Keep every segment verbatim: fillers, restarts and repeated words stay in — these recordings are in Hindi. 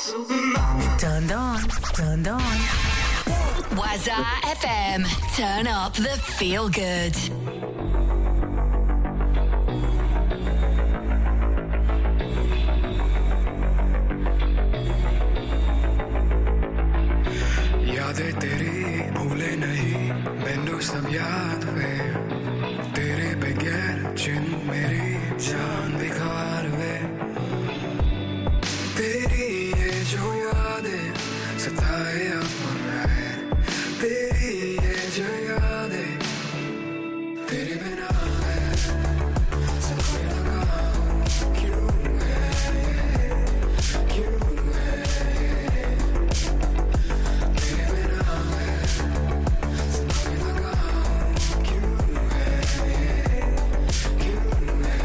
Turned on, turned on. Waza F M. Turn up the feel good. यादें तेरी भूले नहीं मैनू सब याद वे तेरे बगैर जिन मेरी जान दिखार वे तेरी ये जो यादें सताए अपना है तेरी ये जो यादें तेरे बिना है समझ लगा क्यों है क्यों है तेरे बिना है समझ लगा क्यों है क्यों है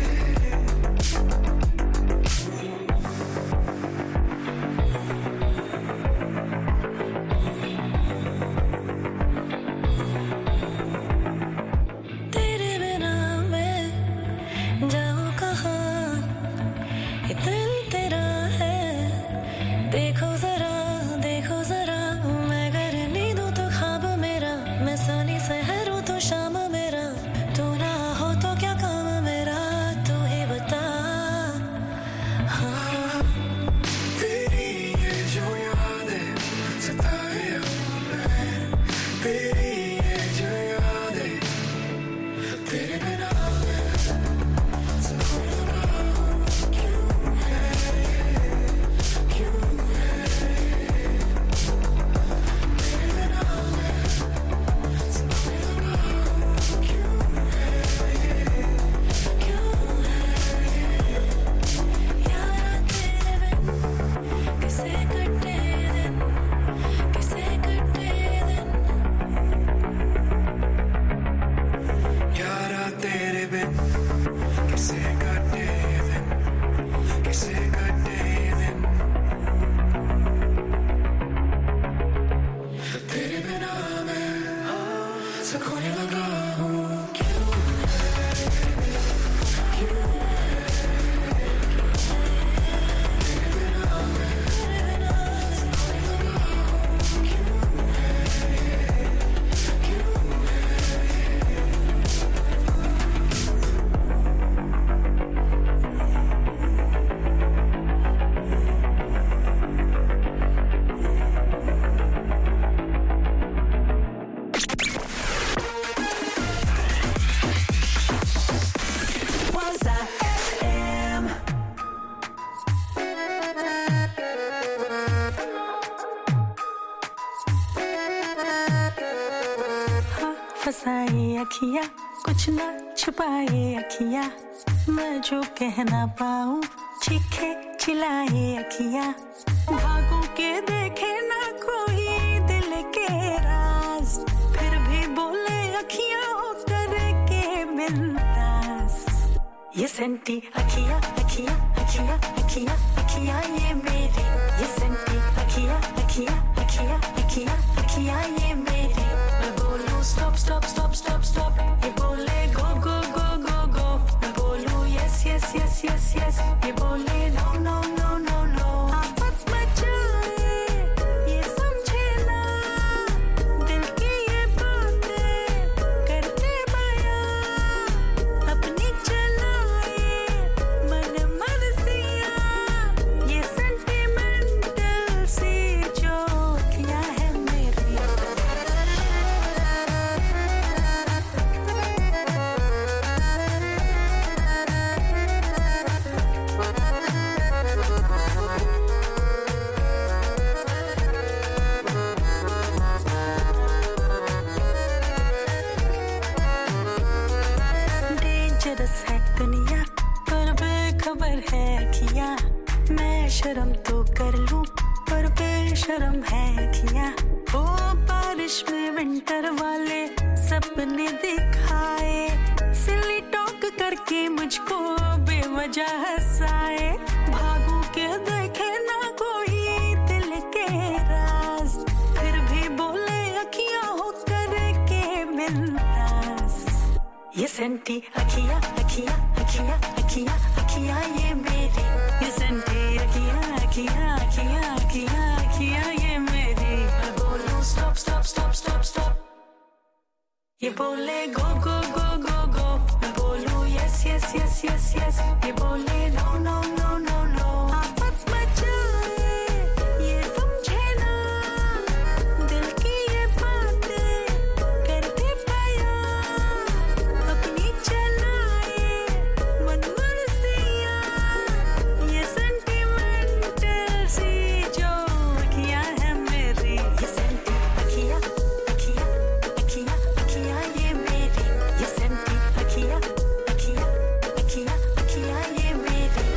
अखियाँ कुछ ना छुपाए अखियाँ मैं जो कह ना पाऊँ चीखे चिल्लाए अखियाँ भागों के देखे ना कोई दिल के राज फिर भी बोले अखियाँ हो करके बिंदास ये सेंटी अखियाँ अखियाँ अखियाँ अखियाँ अखियाँ ये मेरी ये सेंटी अखियाँ अखियाँ अखियाँ अखियाँ अखियाँ ये मेरी मैं बोलूं stop stop stop stop stop ये बोले go go go go go मैं बोलूं yes yes yes yes yes ये बोले no no no no no आफत मचाए ये समझे ना दिल की ये बातें करके बयां अपनी चलाए मन मर्जियां ये सेंटिमेंटल सी जो किया है मेरी खबर है किया मैं शर्म तो कर लूं पर बेशर्म है किया ओ बारिश में विंटर वाले सपने दिखाए सिली टॉक करके मुझको बेवजह हंसाए भागू के देखे ना कोई दिल के राज फिर भी बोले अखियां हो करके बिंदास ये सेंटी अखियां अखियां अखियां अखियां अखियां ये मेरी ये सेंटी अखियां अखियां अखियां बोले go go go go go मैं बोलूं yes yes yes yes yes ये बोले no no no no no आफत मचाए ये समझे ना दिल की ये बातें करते पाया अपनी चलाए मन मर्जियां ये sentimental सी जो अखियां है मेरी ये senti अखियां अखियां अखियां अखियां ये मेरी ये senti अखियां अखियां अखियां अखियां ये मेरी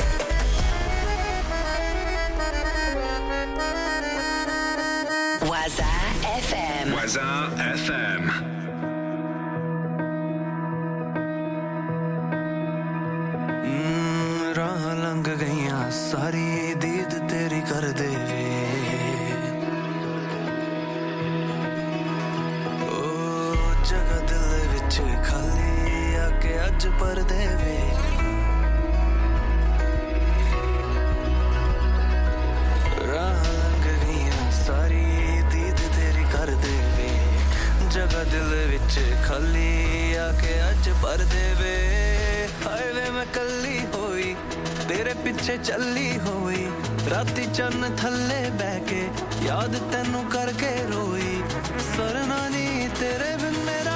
Waza F M. Waza F M. राह लंघ गईयां सारी दीद तेरी कर देवे ओ जगह दिल विच खाली आके अज पर देवे राह लंघ गईयां सारी दीद तेरी कर देवे जगह दिल विच खाली आके अज पर देवे हाय वे मैं कल्ली होई तेरे पीछे चली होई राती चन्न थल्ले बैके याद तैनू करके रोई सरना नी तेरे बिन मेरा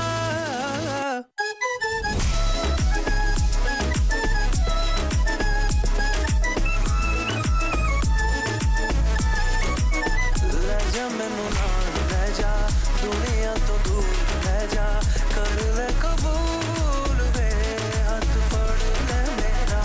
ले जा मैनू नाल ले जा दुनिया तो दूर ले जा कर ले कबूल वे हाथ फड़ ले मेरा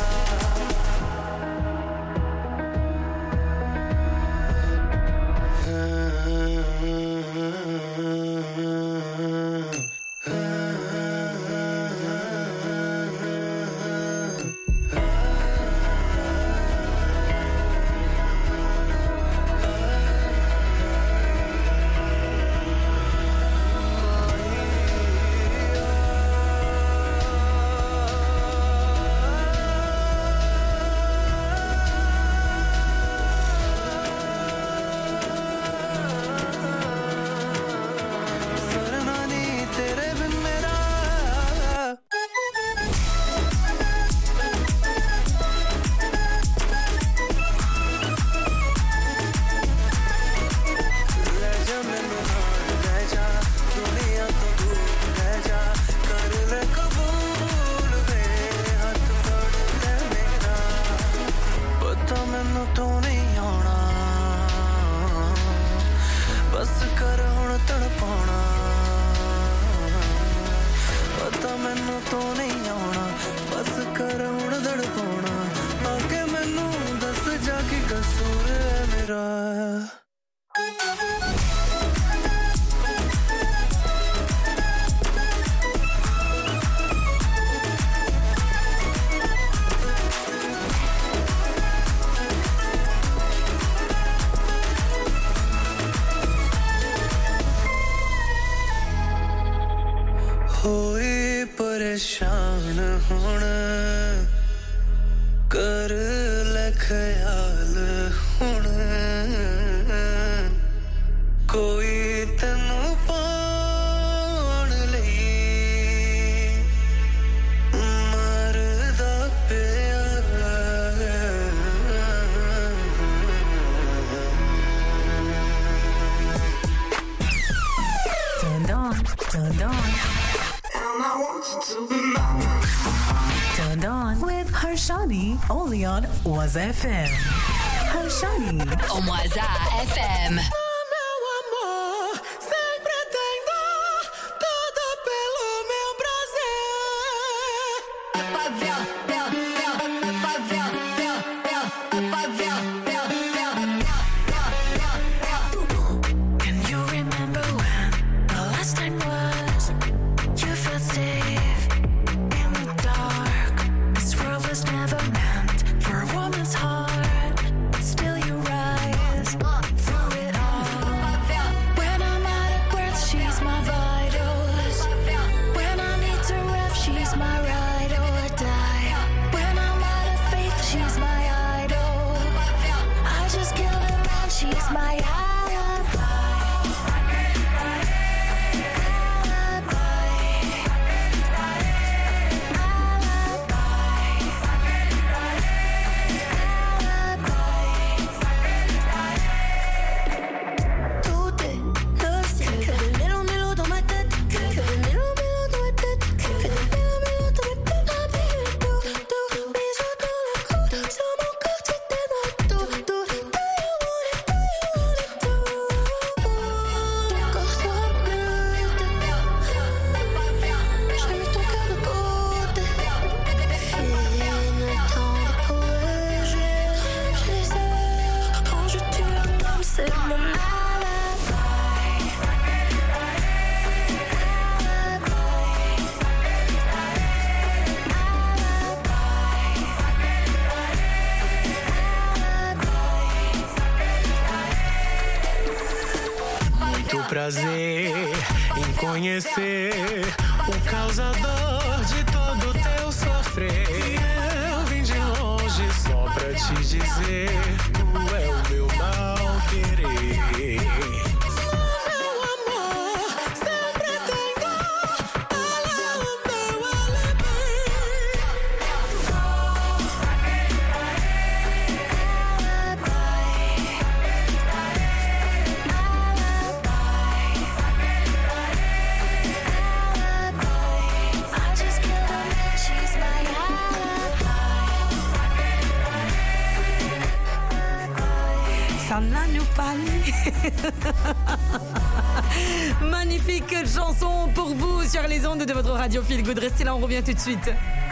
सरना नी तेरे बिन मेरा ले जा मैनू नाल ले जा दुनिया तो दूर ले जा कर ले कबूल वे हाथ फड़ ले मेरा पता मैनू तू नहीं आना बस कर हुण तड़पाना पता मैनू तू नहीं आना बस कर हुण तड़पाना आके मैनू दस जा की कसूर है मेरा होए परेशान हुण कर ले ख्याल हुण कोई तैनू पाण लई मरदा पिया Turned on, turned on. Turned on with Harshani only on Waza F M. Harshani. On Waza F M. Can you remember when the last time was you felt safe in the dark? This world was never meant for a woman's heart, but still you rise through it all. prazer em conhecer o causador de todo teu sofrer. E eu vim de longe só pra te dizer, tu é o meu mal querer. Magnifique chanson pour vous sur les ondes de votre radio Feel Good. Restez là, on revient tout de suite.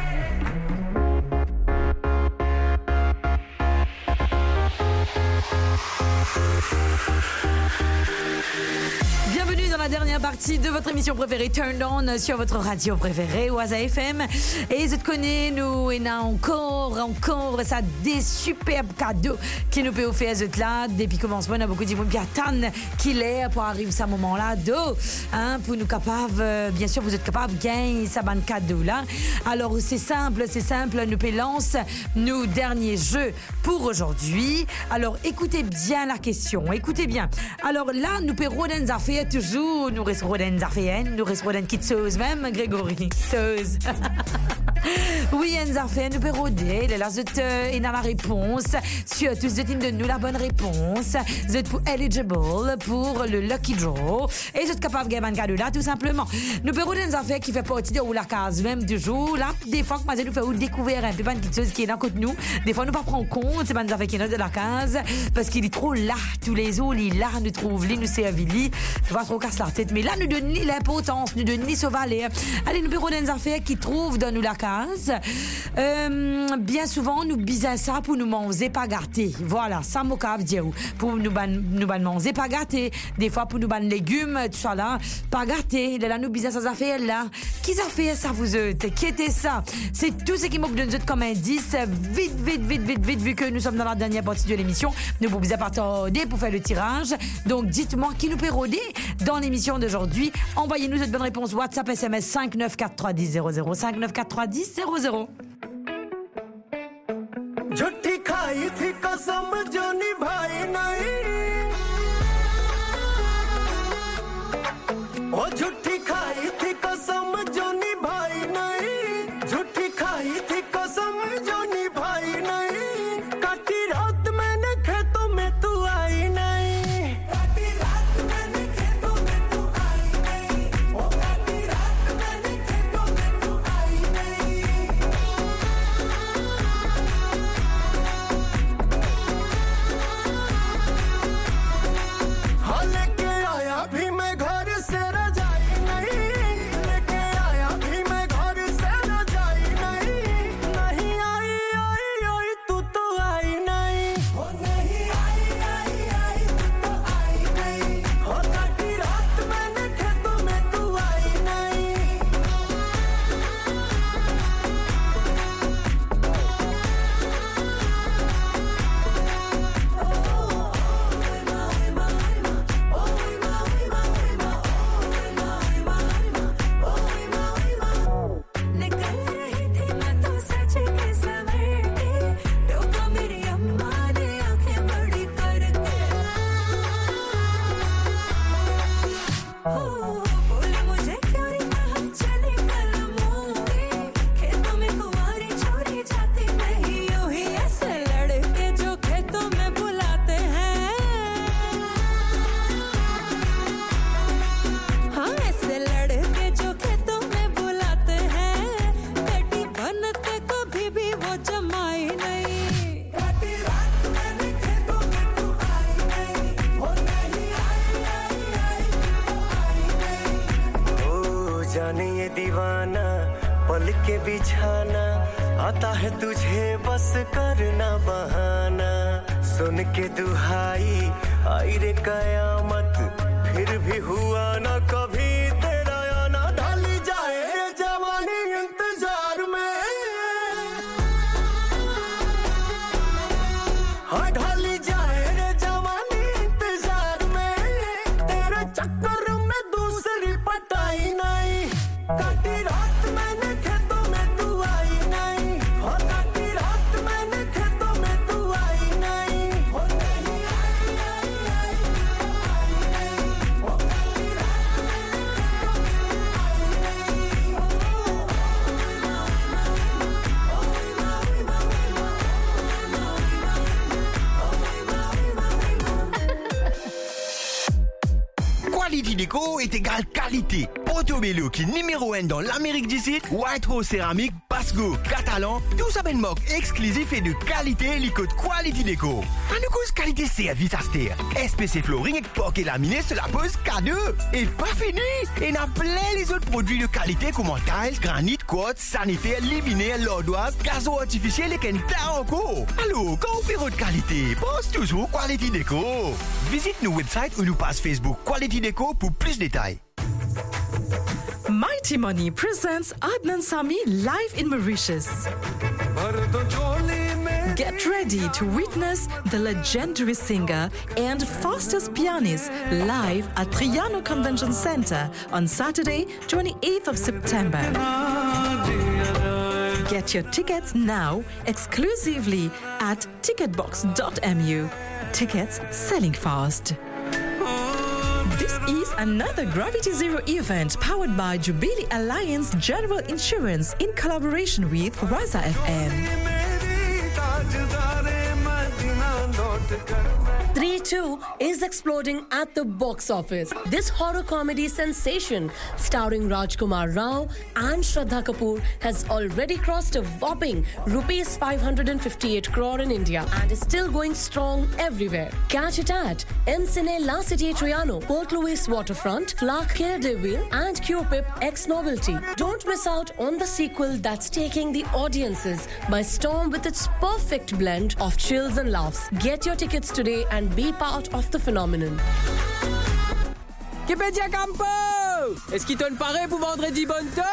Bienvenue dans la dernière partie de votre émission préférée Turned On sur votre radio préférée Waza F M. Et je te connais, nous, et là encore, encore, ça des superbes cadeaux qui nous peut offrir là. Depuis commencement, on a beaucoup de monde qui attendent qu'il est pour arriver à ce moment-là d'eau, hein, pour nous capables, bien sûr, vous êtes capables de gagner ça ban cadeau là. Alors c'est simple, c'est simple, nous lance nos derniers jeux pour aujourd'hui. Alors écoutez bien la question, écoutez bien. Alors là, nous pouvons roden affaires toujours, nous restons roden affaires, nous restons roden qui sauce même, Grégory, sauce. Oui, en affaires, nous pouvons roder, là, vous êtes euh, dans la réponse, surtout vous êtes de nous la bonne réponse, vous êtes pour eligible pour le lucky draw, et vous êtes capable de gagner un cadeau là, tout simplement. Nous pouvons roder des affaires qui fait partie de la case même du jour, là, des fois que nous faisons découvrir un peu de quelque chose qui est dans côté nous, des fois nous ne pas prendre compte, c'est pas des affaires qui est dans la case, parce qu'il est trop là, tous les jours, il est là, nous trouve, il nous servent, il ne va trop casser la tête, mais là, nous donnons ni l'importance, nous donnons ni sauvaler. Allez, nous pouvons roder des affaires qui trouvent dans nous la case. Euh, bien souvent, nous bisons ça pour nous manger pas gâté. Voilà, ça m'a dit pour nous ban, nous ban manger pas gâté. Des fois pour nous ban légumes, tout ça là, pas gâté. Là, nous bisons ça affaires là. Qui ça fait ça vous êtes? Qui était ça? C'est tout ce qui m'occupe de nous comme indice. Vite, vite, vite, vite, vite, vu que nous sommes dans la dernière partie de l'émission, nous vous bisons pas tarder pour faire le tirage. Donc, dites-moi qui nous peut rôder dans l'émission d'aujourd'hui. Envoyez-nous cette bonne réponse WhatsApp S M S cinq neuf quatre trois zéro zéro zéro cinq neuf quatre trois zéro zéro. झूठी खाई थी कसम जो निभाई नहीं, ओ झूठी खाई थी कसम जो निभाई नहीं, झूठी खाई थी कसम जो निभाई नहीं, काटी रात मैंने खेतों में तू आई नहीं, काटी रात मैंने खेतों में तू आई नहीं, ओ काटी रात मैंने खेतों में तू आई नहीं। लेके आया भी मैं घर से रजाई नहीं, लेके आया भी मैं घर से रजाई नहीं, नहीं आई आई आई तू तो आई नहीं, ओ नहीं आई आई आई तू तो आई नहीं, ओ काटी रात मैंने खेतों में तू आई नहीं। निकल रही थी मैं तो सच के सवेरे, टोका मेरी अम्मा ने आंखें बड़ी करके, हो बोले मुझे क्यों नहीं कहा चले कल मूंगे, खेतों में कुंवारी छोरी जाती नहीं यूं ही ऐसे लड़के जो खेतों में बुलाते हैं, हाँ ऐसे लड़के जो खेतों में बुलाते हैं, बेटी बनते कभी भी वो जमाई नहीं, काटी रात मैंने खेतों में तू आई नहीं, ओ नहीं आई आई आई तू तो आई नहीं। ओ जाने ये दीवाना पल के बिछाना, आता है तुझे बस करना बहाना, सुन के दुहाई आई रे कयामत, फिर भी हुआ ना कभी तेरा आना, ढाली जाए ये जवानी इंतजार में, हाँ ढाली जाए रे जवानी इंतजार में, तेरे चक्कर Déco est égal qualité. Portobello qui est numéro un dans l'Amérique du Sud, Whitehall Céramique, Basco, Catalan, tout ça ben moque exclusif et de qualité, les codes Quality Déco. Un de cause qualité service à terre. S P C Flooring et porc et laminé sur la pose K deux. Et pas fini! Et n'a plein les autres produits de qualité comme tiles, granit, quartz, sanitaire, luminaire, l'ardoise, gazon artificiel et qu'un encore. Alors, quand on fait votre qualité, pense toujours Quality Déco. Visite nos websites ou nous passe Facebook Quality Déco pour plus de détails. Mighty Money presents Adnan Sami live in Mauritius. Get ready to witness the legendary singer and fastest pianist live at Triano Convention Center on Saturday, twenty-eighth of September. Get your tickets now exclusively at ticketbox dot m u. Tickets selling fast. This is another Gravity Zero event powered by Jubilee Alliance General Insurance in collaboration with Waza F M. three two is exploding at the box office. This horror comedy sensation starring Rajkumar Rao and Shraddha Kapoor has already crossed a whopping rupees five hundred fifty-eight crore in India and is still going strong everywhere. Catch it at M Cine La City Triano, Port Louis Waterfront, Clark Care de Ville and Q-Pip X Novelty. Don't miss out on the sequel that's taking the audiences by storm with its perfect blend of chills and laughs. Get your tickets today and be part of the phenomenon. Que pedia campo! Est-ce qu'il te le paraît pour vendredi bonne temps?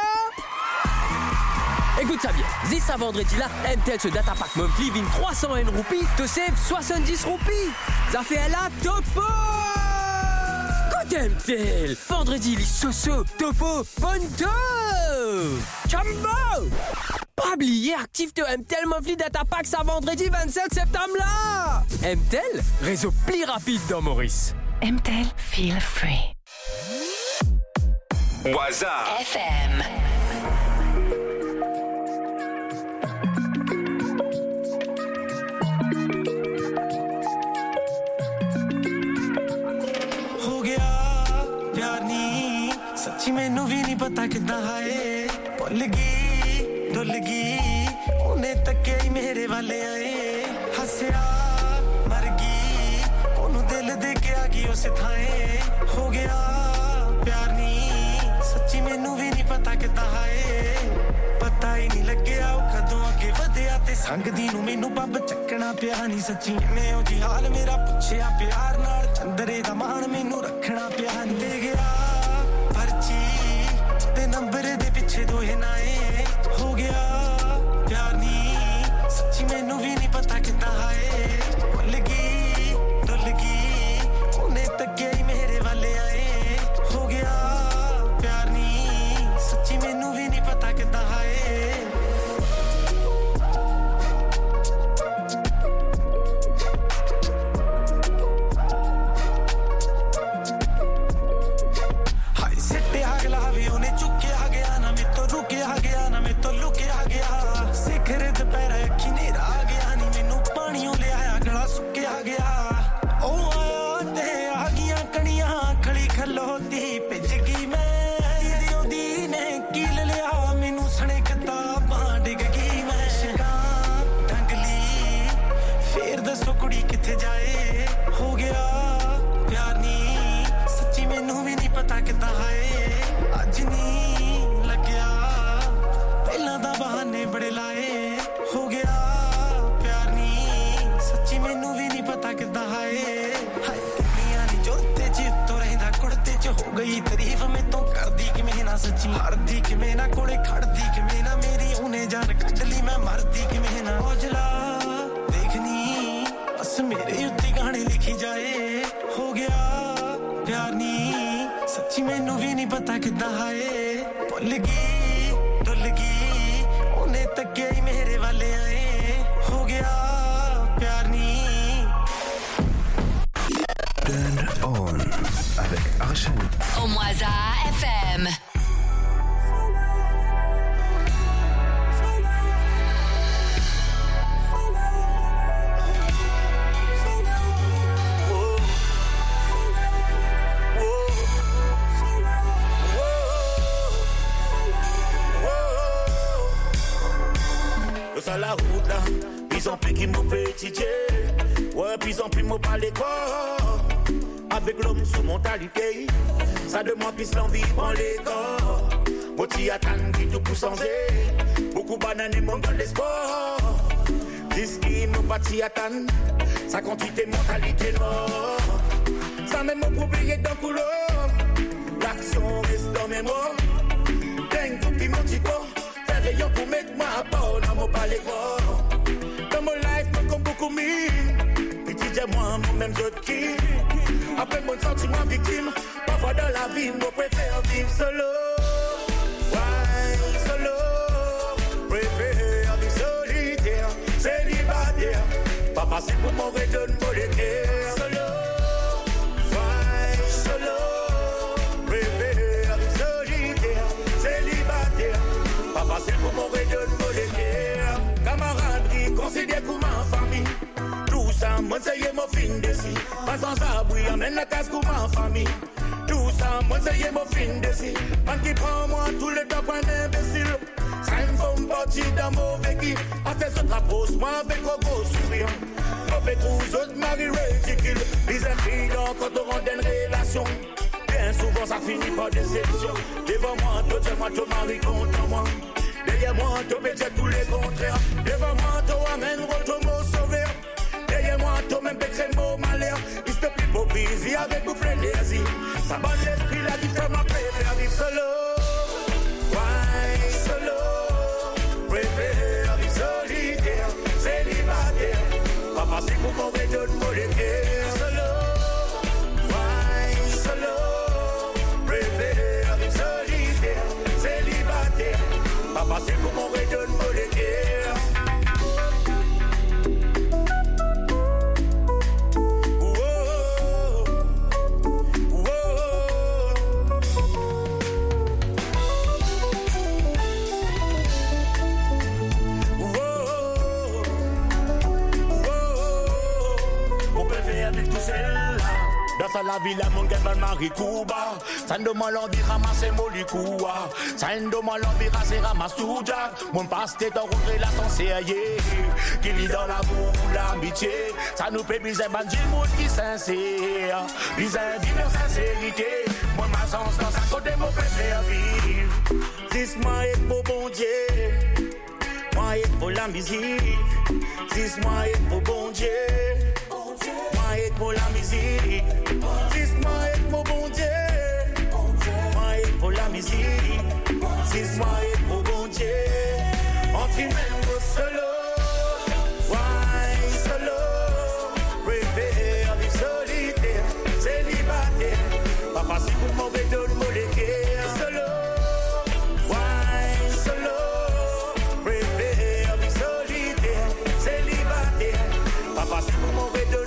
Écoute ça bien, this à vendredi là, M T L ce data pack monthly vin trois cents N roupies, te save soixante-dix roupies. Ça fait la topo! Côté M T L, vendredi les soso, topo, bonne temps! Chambo! Pas oublier, active ton M T L Monthly Data Pack ça vendredi vingt-sept septembre là! M T L, réseau plus rapide dans Maurice. M T L, feel free. Waza F M. हो गया प्यार नी सच्ची मैनू भी नहीं पता किद्दां हाए भुल गई डुल गई ਉਹਨੇ ਤੱਕਿਆ ਹੀ ਮੇਰੇ ਵਾਲੇ ਆਏ ਹੱਸਿਆ ਮਰ ਗਈ ਉਹਨੂੰ ਦਿਲ ਦੇ ਕੇ ਆ ਗਈ ਉਸ ਥਾਂ ਹੋ ਗਿਆ ਪਿਆਰ ਨਹੀਂ ਸੱਚੀ ਮੈਨੂੰ ਵੀ ਨਹੀਂ ਪਤਾ ਕਿੱਦਾਂ ਹਾਏ ਪਤਾ ਹੀ ਨਹੀਂ ਲੱਗਿਆ ਉਹ ਕਦੋਂ ਅੱਗੇ ਵਧਿਆ ਤੇ ਸੰਗਦੀ ਨੂੰ ਮੈਨੂੰ ਬੱਬ ਚੱਕਣਾ ਪਿਆ ਨਹੀਂ ਸੱਚੀ ਕਿਵੇਂ ਉਹ ਜੀ ਹਾਲ ਮੇਰਾ ਪੁੱਛਿਆ ਪਿਆਰ ਨਾਲ ਚੰਦਰੇ ਦਾ ਮਾਣ ਮੈਨੂੰ ਰੱਖਣਾ ਪਿਆ ਨਹੀਂ ਦੇ ਗਿਆ ਪਰਚੀ ਤੇ ਨੰਬਰ ਦੇ ਪਿੱਛੇ ਦੋਹੇ ਨਾਏ ਹੋ ਗਿਆ प्यार नहीं सच्ची मैनू भी नहीं पता कितना हाए भुल गई डुल गई उन्हें तक्किया ही मेरे वाले आए हो गया प्यार नहीं सच्ची मैनू भी नहीं पता कितना हाए हाय सिट्टे अगला भी उन्हें चुक्या गया ना मैं तो रुकिया गया ना मैं तो लुकिया गया ਸਿਖਰ ਦੁਪਹਿਰ ਅੱਖੀ ਨੇਰਾ ਆ ਗਿਆ ਨੀ ਮੈਨੂੰ ਪਾਣੀਓ ਲਿਆਇਆ ਗਲਾ ਸੁੱਕਿਆ ਗਿਆ ਉਹ ਆਇਆ ਤੇ ਆ ਗਈਆਂ ਕਣੀਆਂ ਖਲੀ ਖਲੋਤੀ ਭਿੱਜ ਗਈ ਮੈਂ ਜਿਹਦੀ ਉਹਦੀ ਨੇ ਕੀਲ ਲਿਆ ਮੈਨੂੰ ਸਣੇ ਕਿਤਾਬਾਂ ਡਿੱਗ ਗਈ ਮੈਂ ਸ਼ਿਕਾਂ ਡੰਗਲੀ ਫੇਰ ਦੱਸੋ ਕੁੜੀ ਕਿੱਥੇ ਜਾਏ ਹੋ ਗਿਆ ਪਿਆਰ ਨਹੀਂ ਸੱਚੀ ਮੈਨੂੰ ਵੀ ਨਹੀਂ ਪਤਾ ਕਿੱਦਾਂ ਹਾਏ ਅੱਜ ਨਹੀਂ ਲੱਗਿਆ ਪਹਿਲਾਂ ਦਾ ਬਹਾਨੇ ਬੜੇ ਲਾਏ ਹੋ ਗਿਆ ਪਿਆਰ ਨਹੀਂ ਸੱਚੀ ਮੈਨੂੰ ਵੀ ਨਹੀਂ ਪਤਾ ਕਿੱਦਾਂ ਹਾਏ ਹਾਏ ਕਿੰਨੀਆਂ ਨਹੀਂ ਜੋਤੇ ਚ ਉੱਤੋਂ ਰਹਿੰਦਾ ਕੁੜਤੇ ਚ ਹੋ ਗਈ ਤਾਰੀਫ ਮੈਥੋਂ ਕਰਦੀ ਕਿਵੇਂ ਨਾ ਸੱਚੀ ਹਰਦੀ ਕਿਵੇਂ ਨਾ ਕੋਲੇ ਖੜਦੀ ਕਿਵੇਂ ਨਾ ਮੇਰੀ ਉਹਨੇ ਜਾਨ ਕੱਢ ਲਈ ਮੈਂ ਮਰਦੀ ਕਿਵੇਂ ਨਾ ਔਜਲਾ ਦੇਖਨੀ ਬਸ ਮੇਰੇ ਉੱਤੇ ਗਾਣੇ ਲਿਖੀ ਜਾਏ ਹੋ ਗਿਆ ਪਿਆਰ ਨਹੀਂ ਸੱਚੀ ਮੈਨੂੰ ਵੀ ਨਹੀਂ ਪਤਾ ਕਿੱਦਾਂ ਹਾਏ ਭੁੱਲ ਗਈ ਡੁੱਲ ਗਈ ਉਹਨੇ ਤੱਕਿਆ ਹੀ ਮੇਰੇ ਵਾਲੇ ਆਏ ਹੋ ਗਿਆ ਪਿਆਰ ਨਹੀਂ Turn on avec Arshani On Waza F M. sur la route là, ils ont pris qui m'ont petit Dieu. Ouais, puis ils ont pris mon palais corps. Avec l'homme sous mentalité, ça demande plus l'envie prend les corps. Moti attend qui tout pousse en zé. Beaucoup bananes et mon dans l'espoir. Disque nous bâti attend. Ça conduit tes mentalités noires. Ça même pour oublier dans le couloir. L'action reste dans mes mots. Dingue tout petit mon petit corps. Faire rayon pour mettre moi à part dans mon palais corps. Dans mon life, moi comme beaucoup mille. Petit j'ai moi, moi-même je qui. Après mon sentiment victime. Parfois dans la vie, moi préfère vivre solo. Ouais, solo. Préfère vivre solitaire. Célibataire. Pas facile pour mon redonne pour les guerres. Solo. Ouais, solo. Préfère vivre solitaire. Célibataire. Pas facile pour mon redonne pour les guerres. Camaraderie, considère comme ma famille. Tout ça, moi c'est mon fin de si. Pas sans abri, amène la casse comme ma famille. Tout ça, moi c'est mon fin de si. Man qui prend moi tout le temps pour un imbécile. Ça me fait une partie d'un mauvais qui. A fait ce rapproche moi avec un gros sourire. Mauvais tous autres maris ridicules. Les infidents quand on rend une relation. Bien souvent ça finit par déception. Devant moi, toi tu moi ton mari contre moi. Derrière moi, toi j'ai tous les contraires. Devant moi, toi amène ton mot sauveur. Derrière moi, toi même pétré mot malheur. Il se plaît hypocrisie avec vous frénésie. Ça bat l'esprit la vie comme ma préfère vivre solo. Ouais, solo. Préfère vivre solitaire. Célibataire. Pas facile pour mon redonne pour les guerres. Solo. Ouais, solo. Préfère vivre solitaire. Célibataire. Pas facile pour mon redonne pour les guerres. Dans sa la ville, mon gars, mal mari Kuba. Ça ne demande l'envie ramasser molikoua. Ça ne demande l'envie raser ramasse tout jack. Mon pasteur dans rouvrir la sincérité. Qui lit dans la boue l'amitié. Ça nous fait bizarre, man, du monde qui sincère. Bizarre, vivre sincérité. Moi, ma sens dans sa côté, mon préfère vivre. Dis moi est pour bon Dieu. Moi est pour la musique. Dis moi est pour bon Dieu. Moi est pour la musique. Dis moi est pour bon Dieu. Moi est pour la musique. Dis moi est pour bon Dieu. Entre même au solo. Ouais, solo. Préfère vivre solitaire. Célibataire. Pas facile pour mauvais donne molécule. Solo. Ouais, solo. Préfère vivre solitaire. Célibataire. Pas facile pour mauvais donne.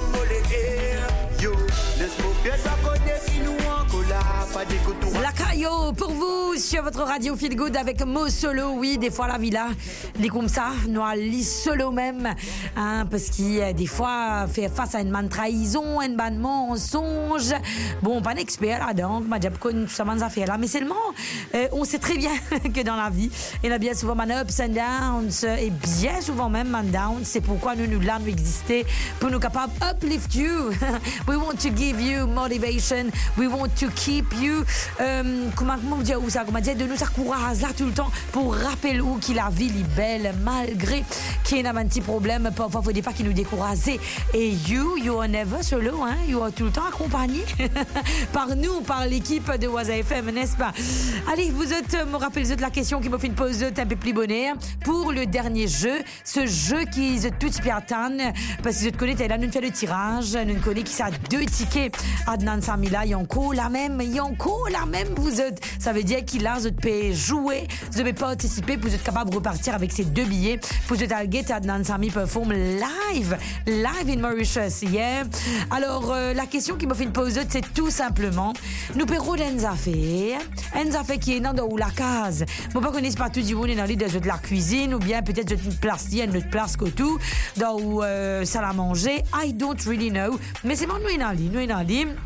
La Caillou pour vous sur votre radio Feel Good avec Mo Solo. Oui, des fois la villa, les comme ça, nous allons solo même, hein, parce qu'il des fois fait face à une man trahison, une man mensonge. Bon, pas d'expert là-dedans, ma job connu tout ça, man affaires là, mais seulement, euh, on sait très bien que dans la vie, il y a bien souvent man ups and downs, et bien souvent même man downs. C'est pourquoi nous nous là nous exister pour nous capables uplift you. We want to give you motivation. We want to keep you. Euh, comment dire où ça, comment dire, de nous encourager là tout le temps pour rappeler où que la vie est belle malgré qu'il y a un petit problème. Parfois, il ne faut pas qu'il nous décourage. Et you, you are never solo, hein? You are tout le temps accompagné par nous, par l'équipe de Waza F M, n'est-ce pas? Allez, vous êtes, me rappelez de la question qui m'a fait une pause un peu plus bonheur pour le dernier jeu, ce jeu qui est tout bien parce que je te connais, là, nous fait le tirage, nous connaissons qui ça deux tickets à cent mille, il y a encore la même, il y a encore la même, vous êtes, ça veut dire qu'il a, vous peut jouer, vous pouvez participer, vous êtes capable de repartir avec ces deux billets, vous êtes à get à cent mille perform live, live in Mauritius, yeah. Alors, euh, la question qui m'a fait une pause, c'est tout simplement, nous paierons des affaires, des affaires qui est dans la case, moi pas connais pas tout du monde dans l'idée de la cuisine, ou bien peut-être une place, il y a une autre place que tout, dans où, euh, ça la manger, I don't really know, mais c'est moi, nous, dans l'île, nous, dans l'île,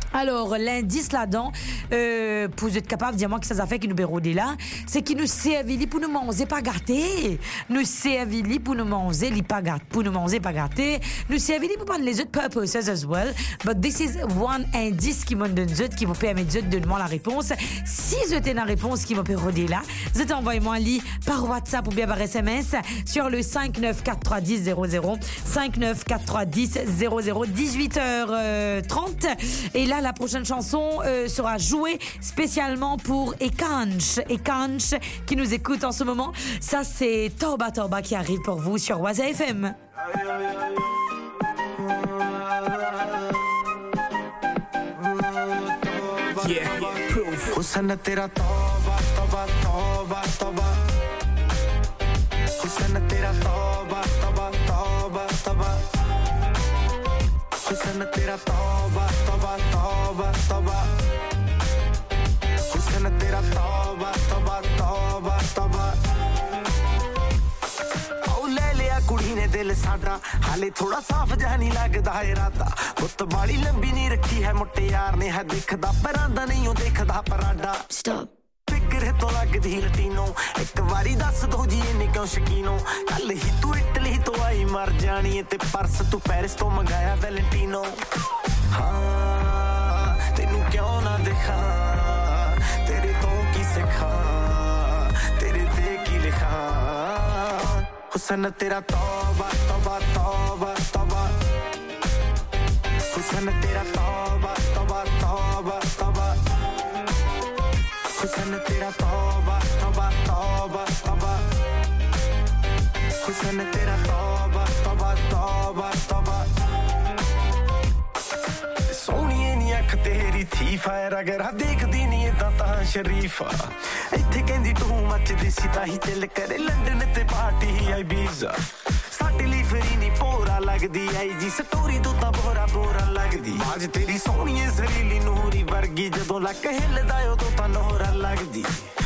Alors, l'indice là-dedans, euh, pour être capable de dire moi que ça a fait qu'il nous bérodé là, c'est qu'il nous servent pour nous manger pas gâté. Nous servent pour nous manger li pas gâté, pour nous manger pas gâté. Nous servent pour prendre les autres purposes as well. But this is one indice qui m'ont donné autres qui vous permet de donner la réponse. Si vous avez la réponse qui m'a bérodé là, vous êtes envoyez-moi un lit par WhatsApp ou bien par S M S sur le cinq neuf quatre trois zéro zéro zéro cinq neuf quatre trois zéro zéro zéro dix-huit heures trente. Et là, la prochaine chanson euh, sera jouée spécialement pour Ekanch. Ekanch qui nous écoute en ce moment. Ça, c'est Toba Toba qui arrive pour vous sur Waza F M. Yeah, proof. Husn tera toba toba toba toba. Husn tera toba toba toba toba. Husn tera toba toba toba toba. Husn tera toba toba toba toba. Aau le liya kudi ne dil saada हाले थोड़ा साफ जानी लगदा है राता बुत बाली लंबी नहीं रखी है मुट्टे यार ने है दिखदा परांदा नहीं हो देखदा परांडा स्टॉप फिक्र तो लगदी रटीनो एक बारी दस दो जी इन्ने क्यों शकीनो कल ही तू इटली तो आई मर जानी है ते पर्स तू पेरिस तो मंगाया वैलेंटिनो हां तेनू क्यों ना दिखा तेरे तो की सिखा तेरे ते की लिखा हुस्न तेरा तौबा तौबा तौबा तौबा हुस्न तेरा तौबा तौबा तौबा तौबा हुस्न तेरा तौबा तौबा तौबा तौबा हुस्न तेरा तौबा तौबा तौबा तौबा सोनिए नी अख तेरी थी फायर अगर हा देखदी नी तां तां शरीफा इत्थे कहंदी तू मचदी सी ताही दिल करे लंदन ते पार्टी आई बीजा साडे ਲਈ ਫਰੀ ਨਹੀਂ ਪੋਰਾ ਲੱਗਦੀ ਆਈ ਜੀ ਸਟੋਰੀ ਤੋਂ ਤਾਂ ਬੋਰਾ ਬੋਰਾ ਲੱਗਦੀ ਬਾਜ ਤੇਰੀ ਸੋਹਣੀਏ ਜ਼ਰੀਲੀ ਨੂਰੀ ਵਰਗੀ ਜਦੋਂ ਲੱਕ ਹਿੱਲਦਾ ਉਦੋਂ ਤਾਂ ਨੋਰਾ ਲੱਗਦੀ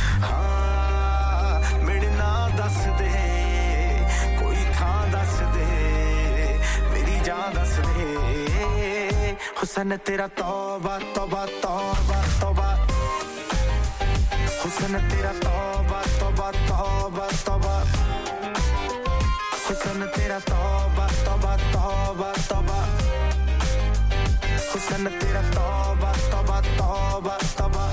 ਹਾਂ ਮੇਰੇ ਨਾਂ ਦੱਸ ਦੇ ਕੋਈ ਥਾਂ ਦੱਸ ਦੇ ਮੇਰੀ ਜਾਨ ਦੱਸ ਦੇ ਹੁਸਨ ਤੇਰਾ ਤੌਬਾ ਤੌਬਾ ਤੌਬਾ ਤੌਬਾ ਹੁਸਨ ਤੇਰਾ ਤੌਬਾ ਤੌਬਾ ਤੌਬਾ ਤੌਬਾ हुस्न तेरा तौबा तौबा तौबा तौबा हुस्न तेरा तौबा तौबा तौबा तौबा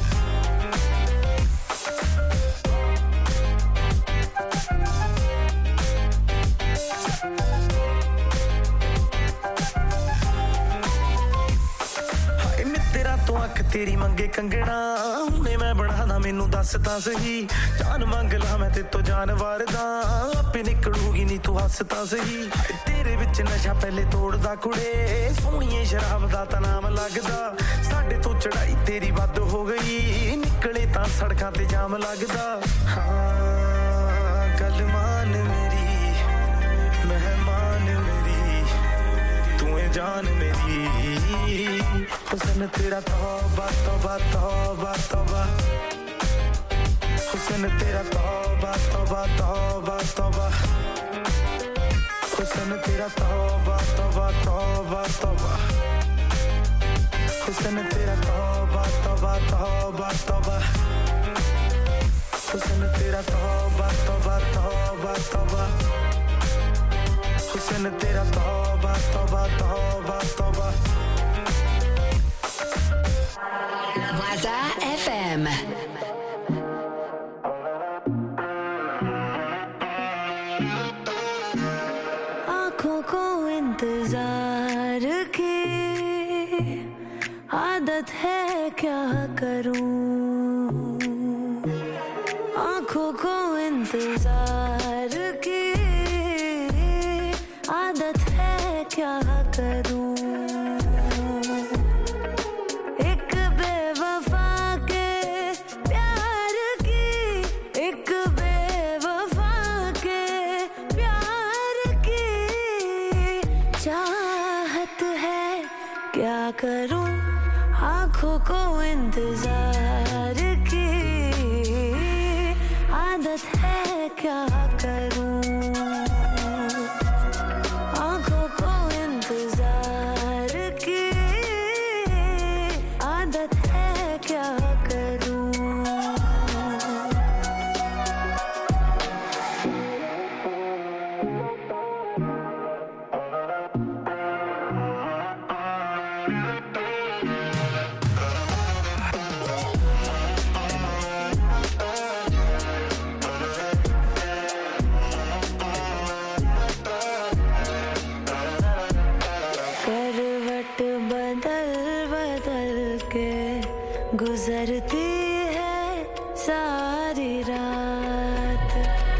हाय मैं तेरा तो अख तेरी मंगे कंगना हुणे मैं बनाना मैनू दस तां सही जान मंग ला मैं ते तो जानवर दा आपे निकलूगी नी तू हस तां सही तेरे विच नशा पहले तोड़दा कुड़े सोहणीए शराब दा ता नाम लगदा साडे तो चढ़ाई तेरी वध हो गई निकले तां सड़कां ते जाम लगदा हां गल मान मेरी मेहमान मेरी तू है जान मेरी हुस्न तेरा तौबा तौबा तौबा तौबा हुस्न तेरा तौबा तौबा तौबा तौबा हुस्न तेरा तौबा तौबा तौबा तौबा हुस्न तेरा तौबा तौबा तौबा तौबा हुस्न तेरा तौबा तौबा तौबा तौबा हुस्न तेरा तौबा तौबा तौबा तौबा Waza F M. आँखों को इंतजार की आदत है क्या करूं आँखों को इंतजार की आदत है क्या करूं करूं आँखों को इंतजार की आदत है क्या करूं आँखों को इंतजार की गुजरती है सारी रात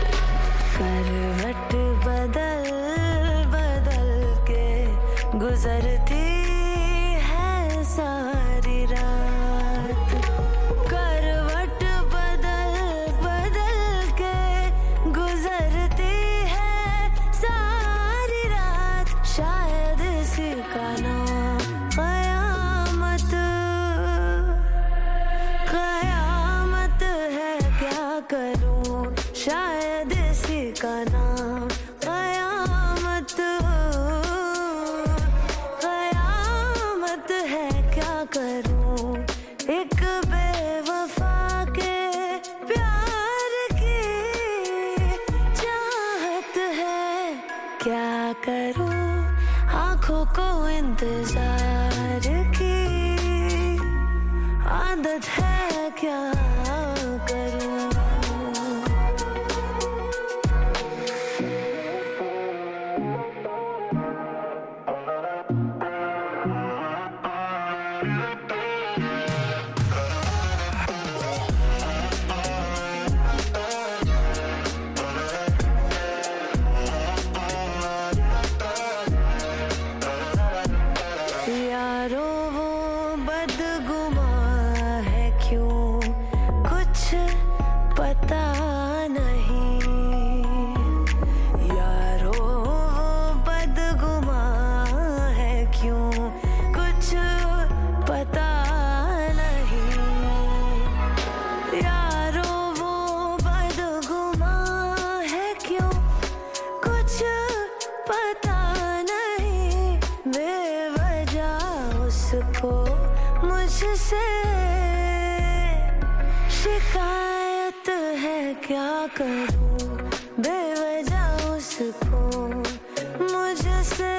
करवट बदल बदल के गुजरती है सारी रात करवट बदल बदल के गुजरती है सारी रात शायद इसी का नाम कयामत कयामत है क्या करूं शायद इसी का नाम कयामत कयामत है क्या करूं एक बेवफा के प्यार की चाहत है क्या करूं आंखों को इंतजार की आदत है क्या करूं यारो वो बदगुमां है क्यों कुछ पता नहीं यारो वो बदगुमां है क्यों कुछ पता नहीं यारो वो बदगुमां है क्यों कुछ पता नहीं बेवजह उसको मुझसे शिकायत है क्या करूं बेवजह उसको मुझसे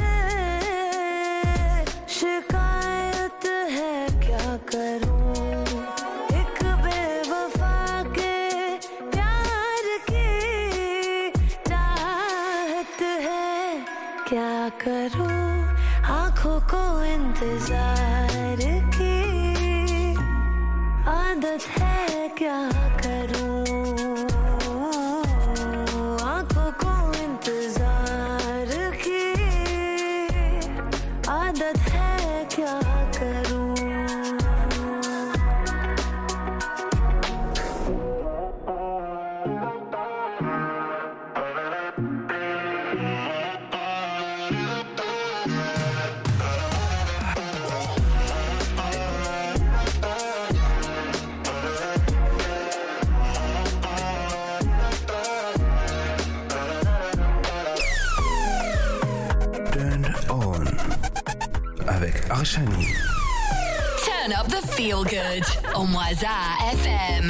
शिकायत है क्या करूं एक बेवफा के प्यार की चाहत है क्या करूं आंखों को इंतजार की आदत है क्या करूं आंखों को इंतजार की आदत है क्या करूं avec Arshani. Turn up the feel good on Waza F M.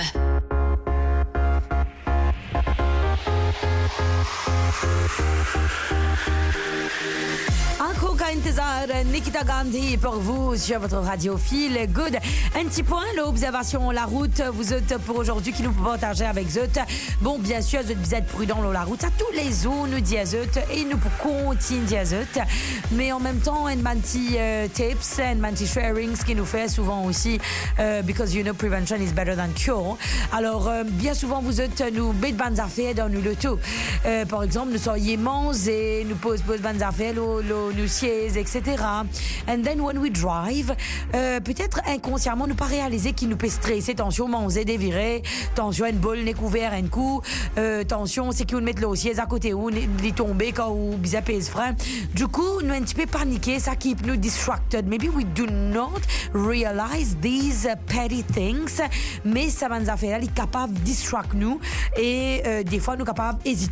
Anko ka intezar, Nikita Gandhi pour vous sur votre radio Feel Good. Un petit point, l'observation la route, vous êtes pour aujourd'hui qui nous peut partager avec Zut. Bon, bien sûr, vous êtes prudents dans la route, à tous les zones nous dit Zut et nous continuer à Zut. Mais en même temps, un petit uh, tips, un petit sharing, ce qui nous fait souvent aussi, uh, because you know prevention is better than cure. Alors, uh, bien souvent, vous êtes nous bête bonnes affaires dans nous le tout. Uh, par exemple, nous serions mangés, nous pose pose bonnes affaires, nous sièges, et cetera. And then when we drive, euh, peut-être inconsciemment, nous pas réaliser qu'il nous peut stresser. Attention, manger, dévirer. Attention, une bolle n'est couvert un coup. Euh, attention, c'est qu'on met le siège à côté où il tomber quand ou bizarre pèse frein. Du coup, nous un petit peu paniquer, ça keep nous distracted. Maybe we do not realize these petty things, mais ça va nous faire, il est capable de distract nous et euh, des fois nous capable d'hésiter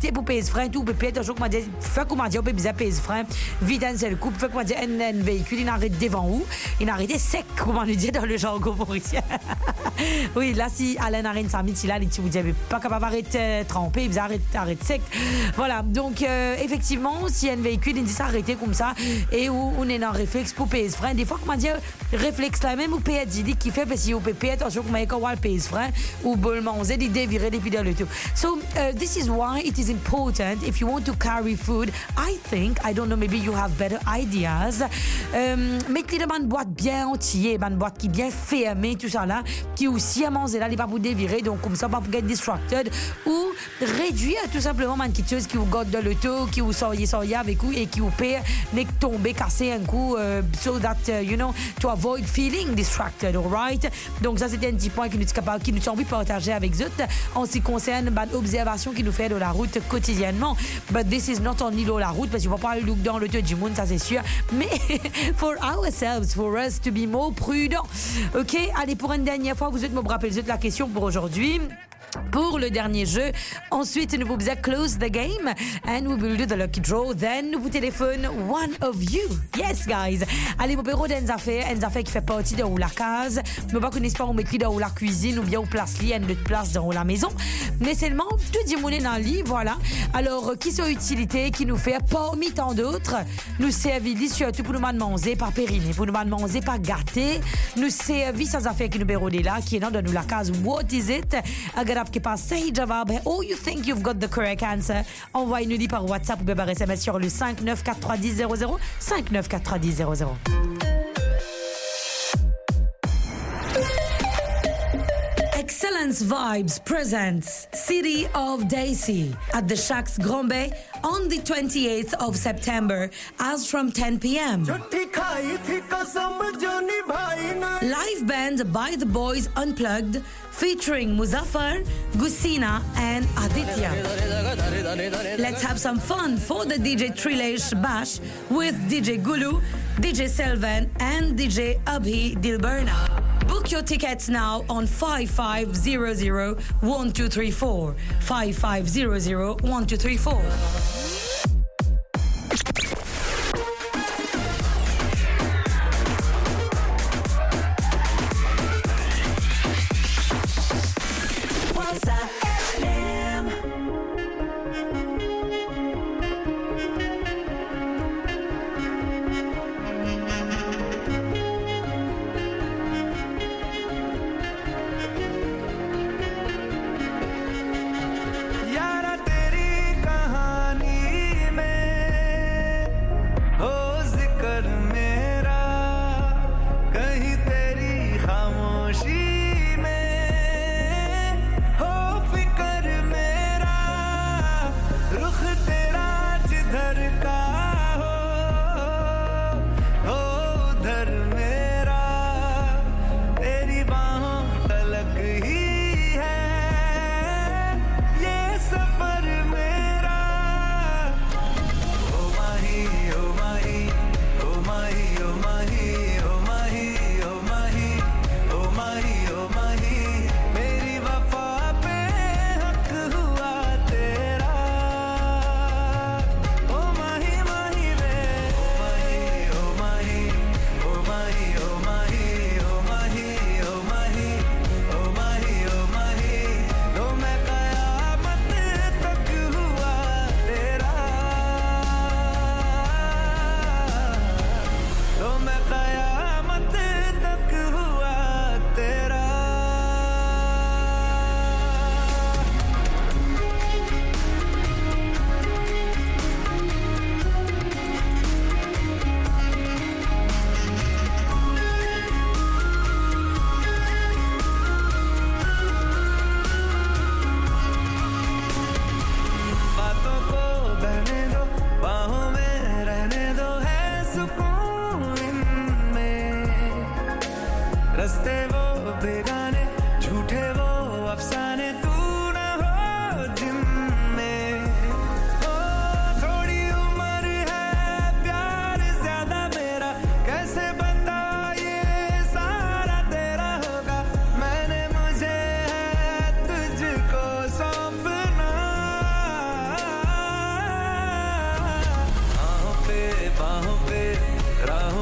arrêter pour payer frein tout peut être jour comment dire fait comment dire on peut bien payer frein vite un seul coup fait comment dire un véhicule il arrête devant où il arrête sec comment nous dire dans le jargon mauricien. Oui là si Alain arrête sa miti là il vous dit pas capable d'arrêter tremper il arrête arrête sec voilà donc euh, effectivement si un véhicule il dit s'arrêter comme ça et où on est dans réflexe pour payer frein des fois comment dire réflexe là même ou payer dit qui fait parce que peut payer attention comment il va payer frein ou bolman on dit dévirer depuis dans le tout. So uh, this is why it is important if you want to carry food. I think I don't know maybe you have better ideas. Um, mettez dans une boîte bien entière, une boîte qui bien fermée tout ça là, qui aussi à manger là, il pas pour dévirer donc comme ça pas pour get distracted ou réduire tout simplement une petite chose qui vous garde dans le tout, qui vous sortir sortir avec vous et qui vous perd n'est tomber casser un coup uh, so that uh, you know to avoid feeling distracted, all right? Donc ça c'était un petit point qui nous capable qui nous envie de partager avec vous en ce qui concerne bah, l'observation qui nous fait de la route quotidiennement. But this is not only dans la route parce qu'on va pas look dans le tout du monde ça c'est sûr mais for ourselves for us to be more prudent. Ok, allez pour une dernière fois vous êtes me rappelez la question pour aujourd'hui. Pour le dernier jeu. Ensuite, nous vous disons close the game and we will do the lucky draw. Then, nous vous téléphone one of you. Yes, guys. Allez, mon bureau d'un affaire, un affaire qui fait partie de la case. Nous ne connaissons pas où mettre dans la cuisine ou bien où place li, une autre place dans la maison. Mais seulement, tout dit mon dans le lit, voilà. Alors, qui sont utilité, qui nous fait parmi tant d'autres, nous servit surtout pour nous manger par périnée, pour nous manger par gâter. Nous servit sans affaire qui nous bureau là, qui est dans nous la case. What is it? Qui passe Say Jawab oh you think you've got the correct answer envoyez-nous dit par WhatsApp ou par S M S sur le cinq neuf quatre trois zéro zéro zéro cinq neuf quatre trois zéro zéro. Excellence Vibes presents City of Daisy at the Shacks Grand Bay on the twenty-eighth of September as from ten p.m. Live band by the Boys Unplugged featuring Muzaffar, Gusina and Aditya. Let's have some fun for the D J Trilesh Bash with D J Gulu, D J Selvan and D J Abhi Dilberna. Book your tickets now on five five zero zero one two three four. five five zero zero one two three four. यारा तेरी कहानी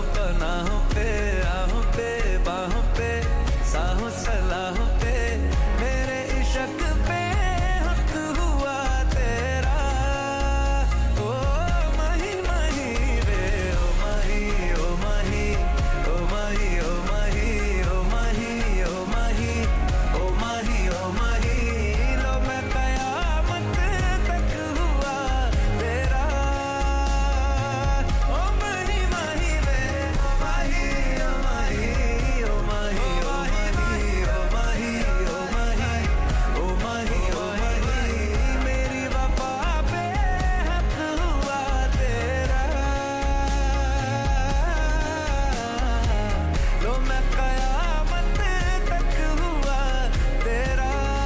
पनाहों पे आहों पे बाहों पे साहों सलाहों पे मेरे इश्क पे हक हुआ तेरा ओ माही माही रे ओ माही ओ माही ओ माही ओ माही ओ माही ओ माही ओ माही ओ माही लो मैं कयामत तक हुआ तेरा ओ माही माही रे ओ माही ओ माही ओ माही ओ माही ओ माही ओ माही ओ माही ओ माही मेरी वफा पे हक हुआ तेरा लो मैं कयामत तक हुआ तेरा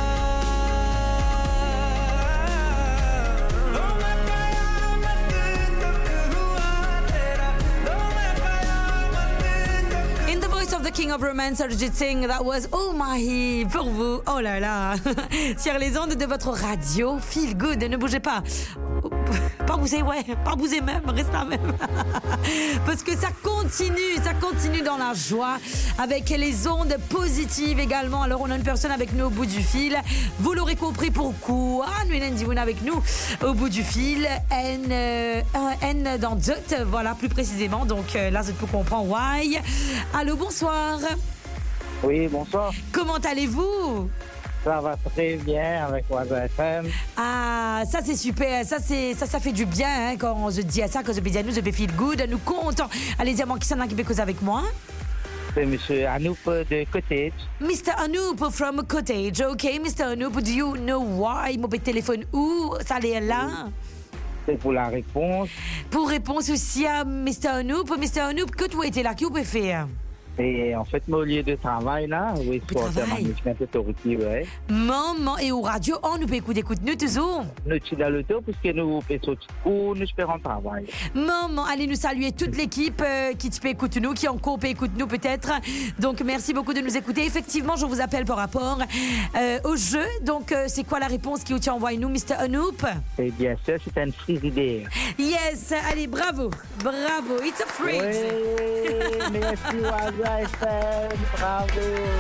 लो मैं कयामत तक हुआ तेरा लो मैं कयामत तक In the voice of the king of romance, Arjit Singh, that was Oh Mahi pour vous. Oh là là. Sur les ondes de votre radio, feel good. Ne bougez pas. Pas bouger, ouais. Pas bouger même. Reste là même. Parce que ça continue. Ça continue dans la joie. Avec les ondes positives également. Alors, on a une personne avec nous au bout du fil. Vous l'aurez compris pourquoi. Nous, on avec nous au bout du fil. N, euh, N dans Zut. Voilà, plus précisément. Donc, euh, là, Zut peut comprendre why. Allô, bonsoir. Oui, bonsoir. Comment allez-vous? Ça va très bien avec Waza F M. Ah, ça c'est super, ça c'est ça ça fait du bien hein, quand on se dit à ça, quand on se dit à nous, je vais feel good, nous content. Allez, dis-moi qui s'en a qui peut causer avec moi. C'est Monsieur Anoop de Cottage. Mister Anoop from Cottage, ok, Mister Anoop, do you know why mon téléphone où ça allait là? C'est pour la réponse. Pour réponse aussi à Mister Anoop, Mister Anoop, que tu étais là, qui vous pouvez faire? Et en fait, mon lieu de travail, là, oui, c'est pour faire management authority, ouais. Maman, et au radio, on nous peut écouter, écoute, nous toujours. Nous sommes dans l'auto, puisque nous faisons tout, nous faisons en travail. Maman, allez nous saluer toute l'équipe euh, qui te peut écouter nous, qui en coop écoute nous peut-être. Donc, merci beaucoup de nous écouter. Effectivement, je vous appelle par rapport euh, au jeu. Donc, euh, c'est quoi la réponse qui vous envoie nous, Mister Anoop? Et bien sûr, c'est une frigidaire. Yes, allez, bravo, bravo, it's a fridge. Oui, merci, Waza. Bravo.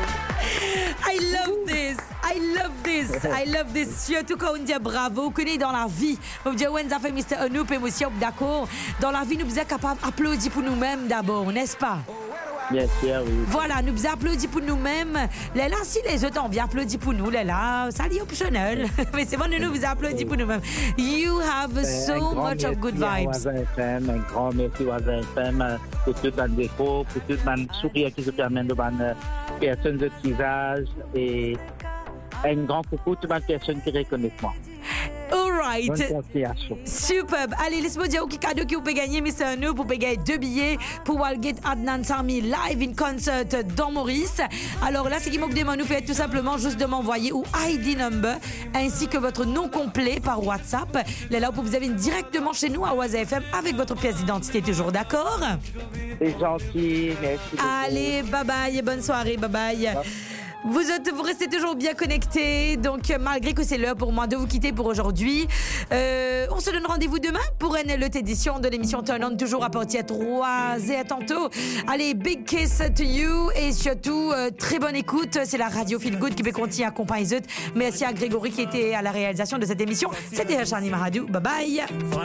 I love this. I love this. I love this. Surtout quand on dit bravo, on connaît dans la vie. On dit, ouais, ça fait Mister Anoop et monsieur, d'accord. Dans la vie, nous sommes capables d'applaudir pour nous-mêmes d'abord, n'est-ce pas? Bien sûr, oui. Voilà, nous vous applaudissons pour nous-mêmes. Là, là, si les autres ont bien applaudi pour nous, là, là, ça l'est optionnel. Mais c'est bon, nous nous vous applaudissons pour nous-mêmes. You have so much of good vibes. Waza F M, un grand merci Waza F M pour tout le défaut, pour tout le sourire qui se permet de bonnes personnes de visage et un grand coucou à toutes les personnes qui reconnaissent moi. All right. Bonne continuation. Superbe. Allez, laisse-moi dire quel cadeau que vous pouvez gagner, Mister Anoop. Vous pouvez gagner deux billets pour Walgate Adnan Sarmi live in concert dans Maurice. Alors là, ce qui m'occupe de nous fait tout simplement juste de m'envoyer ou I D number ainsi que votre nom complet par WhatsApp. Là, là, vous avez directement chez nous à Waza F M avec votre pièce d'identité. Toujours d'accord? C'est gentil. Merci beaucoup. Allez, bye bye. Bonne soirée. Bye bye. bye. Vous, êtes, vous restez toujours bien connectés, donc malgré que c'est l'heure pour moi de vous quitter pour aujourd'hui, euh, on se donne rendez-vous demain pour une autre édition de l'émission Turn On, toujours à partir de trois et à tantôt. Allez, big kiss to you et surtout, euh, très bonne écoute. C'est la radio Feel Good qui peut continuer à accompagner Zut. Merci à Grégory qui était à la réalisation de cette émission. C'était Hachani Mahadou. Bye bye.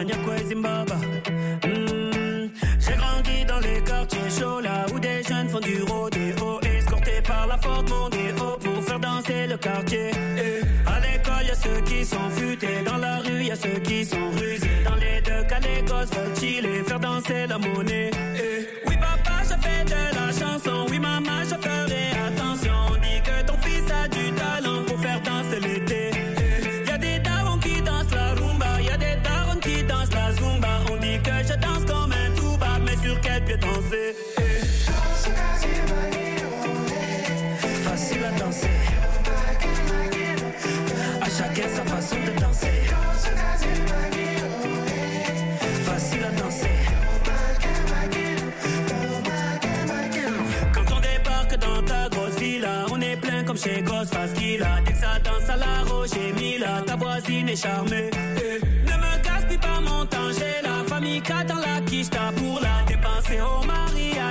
J'ai grandi dans les quartiers chauds, là où des jeunes font du rodéo, escortés par la Ford Mondeo pour faire danser le quartier. Et à l'école, y'a ceux qui sont futés, dans la rue, y'a ceux qui sont rusés. Dans les deux cas, les gosses veulent chiller, faire danser la monnaie. Et oui, papa, je fais de la chanson, oui, maman, je ferai attention. On dit que ton fils a du talent pour faire danser l'été. Et y'a des darons qui dansent la rumba, y'a des darons qui dansent la zumba. On dit que je danse comme un tuba, mais sur quel pied danser? Facile à danser, à chacun sa façon de danser. Facile à danser. Quand on débarque dans ta grosse villa, on est plein comme chez Ghostface Killah. Dès que ça danse à la Roger Mila, ta voisine est charmée. Eh, ne me gaspille pas mon temps, j'ai la famille qui attend la quiche pour la dépenser au mariage.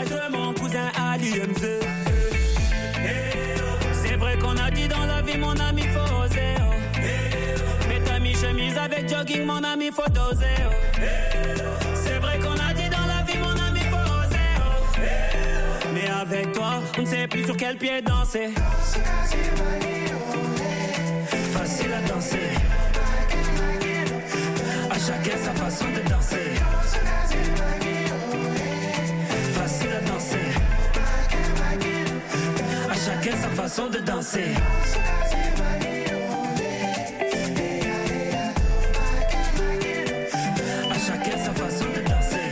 fucking mon ami, faut doser. Oh. C'est vrai qu'on a dit dans la vie, mon ami, faut oser. Oh. Mais avec toi, on ne sait plus sur quel pied danser. Facile à danser. À chacun sa façon de danser. Facile à danser. À chacun sa façon de danser. À chacun sa façon de danser.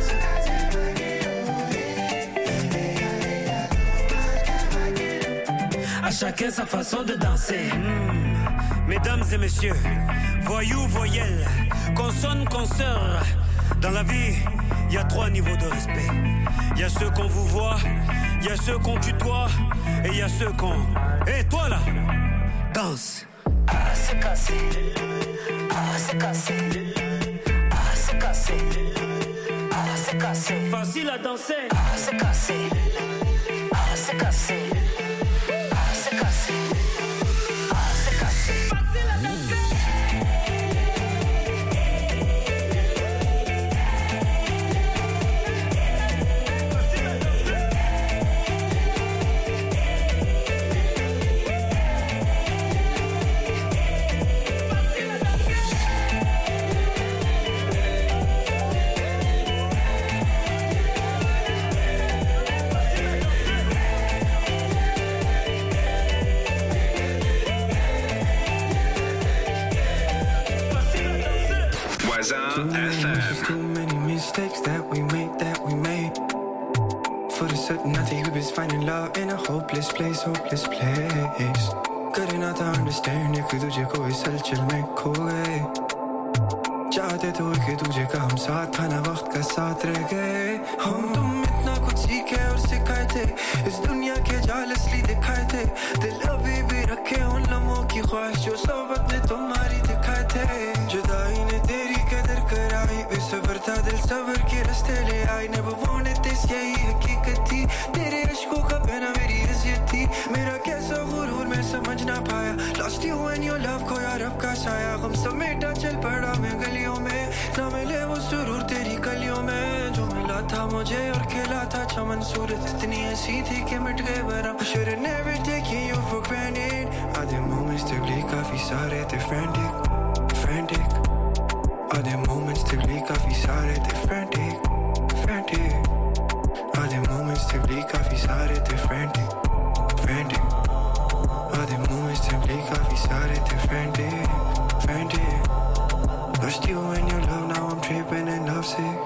À chacun sa façon de danser. Mmh. Mesdames et messieurs, voyous, voyelles, consonnes, consoeurs. Dans la vie, il y a trois niveaux de respect. Il y a ceux qu'on vous voit, il y a ceux qu'on tutoie, et il y a ceux qu'on... Hé, hey, toi là, danse. Ah, c'est cassé. Ah, c'est cassé. Ah, c'est cassé. Ah, c'est cassé. Facile à danser. Ah, c'est cassé. Ah, c'est cassé. Ah, c'est cassé. Ah, c'est cassé. Facile à danser. Too many, too many mistakes that we made, that we made. For the certain, I think we was finding love in a hopeless place, hopeless place. Couldn't not understand एक दूजे को इस हलचल में खो गए. चाहते तो एक दूजे का हम साथ था ना वक्त का साथ रह गए. हम तुम इतना कुछ सीखे और सिखाए थे, इस दुनिया के जाल असली दिखाए थे. दिल अभी भी रखे उन लम्हों की ख्वाहिश जो सोबत ने तुम्हारी दिखाए थे. जुदाई ने तेरी कदर कराई, बेसब्र था दिल सब्र के रास्ते ले आई. Never wanted this, यही हकीकत थी. तेरे इश्कों का बहना मेरी इज्जत थी. मेरा कैसा गुरूर मैं समझ ना पाया. Lost you and your love को यार अब का साया. गम समेटा चल पड़ा मैं गलियों में, ना मिले वो सुरूर तेरी गलियों में. जो मिला था मुझे और खिला था चमन, सूरत इतनी ऐसी थी कि मिट गए बरम. Should've never taken you for granted. आधे moments तकली काफी सारे थे frantic, frantic. आधे moments तकली काफी सारे थे frantic, frantic. आधे moments तकली काफी सारे थे frantic, frantic. आधे moments तकली काफी सारे थे frantic, frantic. Lost you and your love, now I'm tripping and lovesick.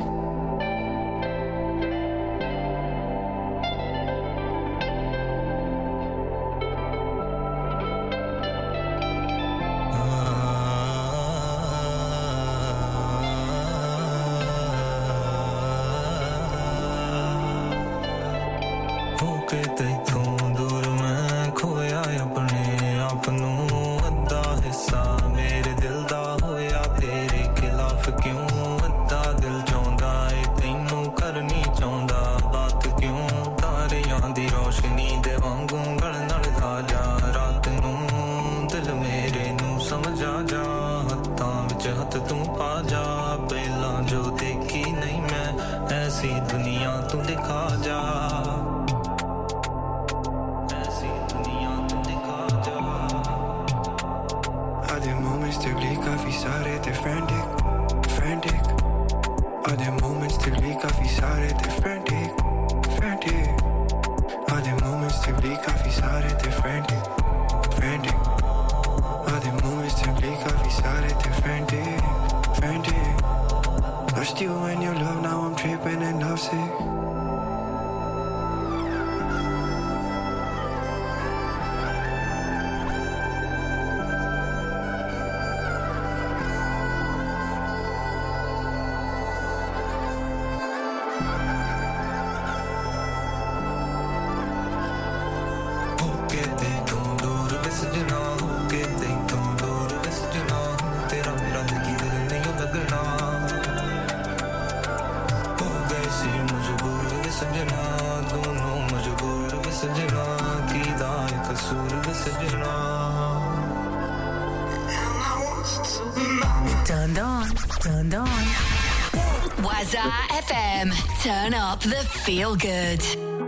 Turned on, turned on. Waza F M. Turn up the feel good.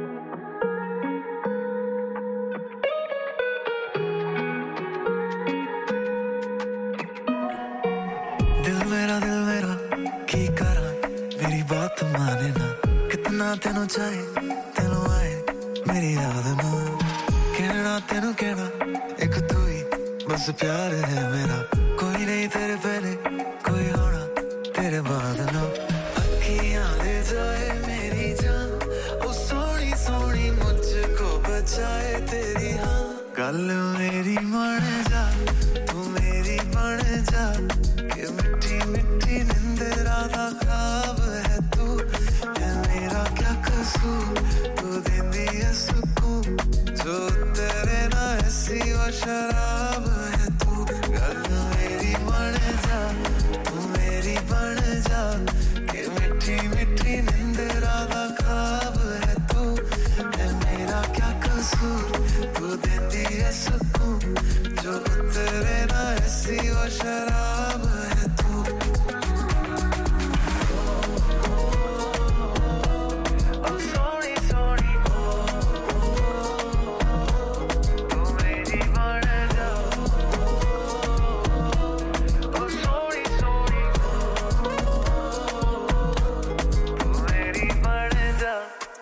दिल मेरा दिल मेरा की करा मेरी बात माने ना कितना तेनू चाहे तेनू आए मेरी याद ना कहना तेनू कहना एक तू ही बस प्यार है मेरा कोई नहीं तेरे पहले कोई होना तेरे बाद ना अखियां ले जाए मेरी जान ओ सोनी सोनी मुझको बचाए तेरी हाँ गल मेरी मान जा तू मेरी बन जा कि मिठी मिठी निंदरा दा ख्वाब है तू है मेरा क्या कसूर तू देंदी है सुकून जो तेरे ना ऐसी वो शराब है तू गल मेरी मान जा तू मेरी बन जा कि मिठी मिठी निंदरा दा ख्वाब है तू है मेरा क्या कसूर तू देंदी है सुकून जो तेरे ना ऐसी वो शराब है तू ओ सोनी सोनी तू मेरी बन जा ओ सोनी सोनी तू मेरी बन जा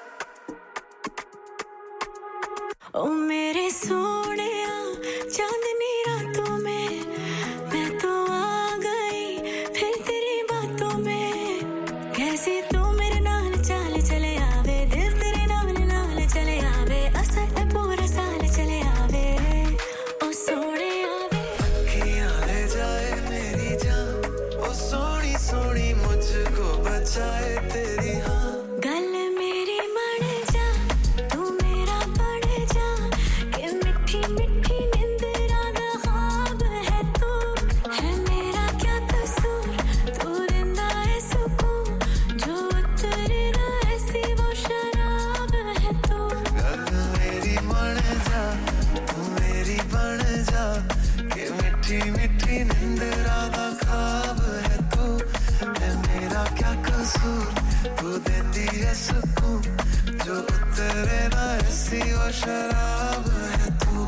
ओ मेरे सोनिया चांदनी रातों में मैं तो आ गई फिर तेरी बातों में कैसे तू मेरे नाल चाल चले आवे दिल तेरे नाल नाल चले आवे असर है पूरा साल चले आवे ओ सोने आवे अखियां ले जाए मेरी जान ओ सोनी सोनी मुझको बचाए तेरी हाँ गल मेरी मन जा तू मेरा बन जा कि मिठी मिठी निंदरा दा ख्वाब है तू है मेरा क्या कसूर तू देंदा है सुकून जो तेरे ना ऐसी वो शराब है तू गल मेरी मान जा तू मेरी बन जा कि मिठी मिठी निंदरा दा ख्वाब है तू है मेरा क्या कसूर तू देंदी है सुकून जो तेरे ना ऐसी वो शराब है तू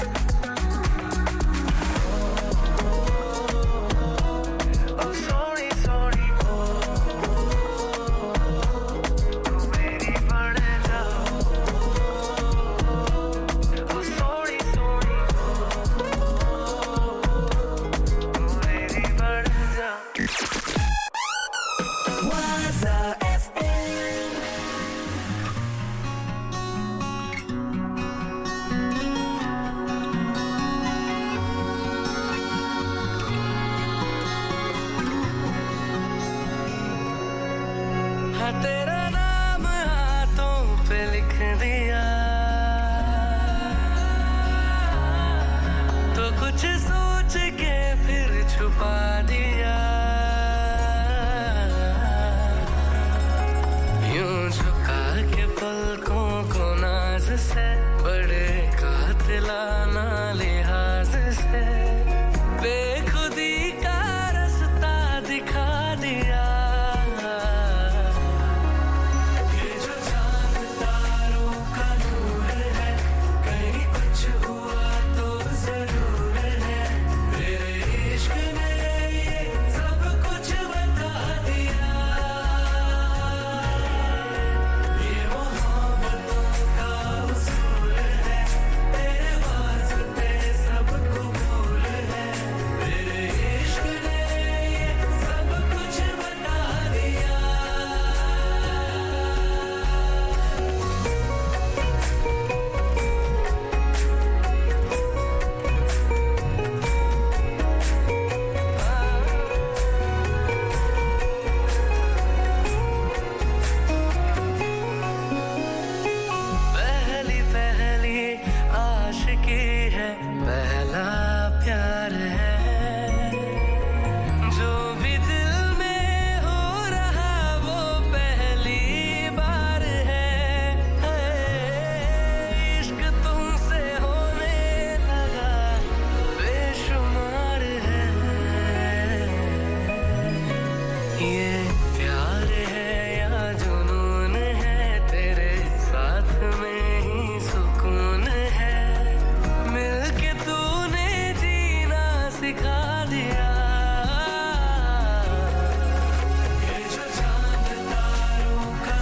ओ सोनी सोनी तू मेरी बन जा ओ सोनी सोनी तू मेरी बन जा Waza F M हाँ तेरा नाम हाथों पे लिख दिया तो कुछ सोच के फिर छुपा दिया यूं झुका के पलकों को नाज से बड़े कातिलाना लिहाज से बेखुदी का रास्ता दिखा दिया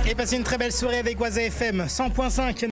Et passez une très belle soirée avec Waza F M cent point cinq.